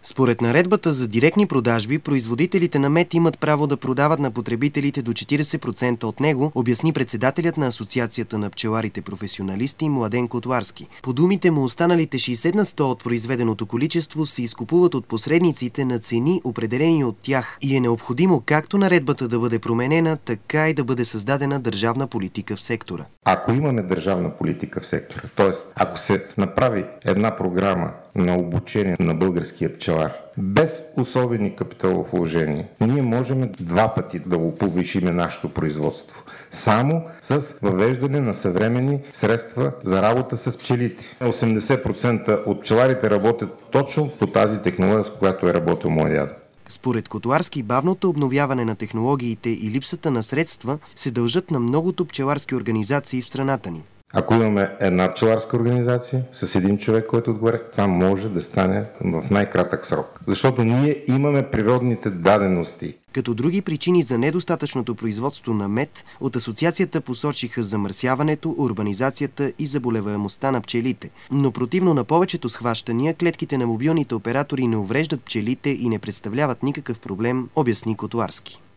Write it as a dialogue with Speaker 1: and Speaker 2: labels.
Speaker 1: Според наредбата за директни продажби, производителите на мед имат право да продават на потребителите до 40% от него, обясни председателят на Асоциацията на пчеларите професионалисти Младен Котларски. По думите му, останалите 60% от произведеното количество се изкупуват от посредниците на цени, определени от тях, и е необходимо както наредбата да бъде променена, така и да бъде създадена държавна политика в сектора.
Speaker 2: Ако имаме държавна политика в сектора, т.е. ако се направи една програма на обучение на българския пчелар, без особени капиталовложения, ние можем 2 пъти да го повишиме нашето производство. Само с въвеждане на съвременни средства за работа с пчелите. 80% от пчеларите работят точно по тази технология, с която е работил моят дядо.
Speaker 1: Според Котларски, бавното обновяване на технологиите и липсата на средства се дължат на многото пчеларски организации в страната ни.
Speaker 2: Ако имаме една пчеларска организация с един човек, който отговаря, това може да стане в най-кратък срок. Защото ние имаме природните дадености.
Speaker 1: Като други причини за недостатъчното производство на мед, от асоциацията посочиха замърсяването, урбанизацията и заболеваемостта на пчелите. Но противно на повечето схващания, клетките на мобилните оператори не увреждат пчелите и не представляват никакъв проблем, обясни Котларски.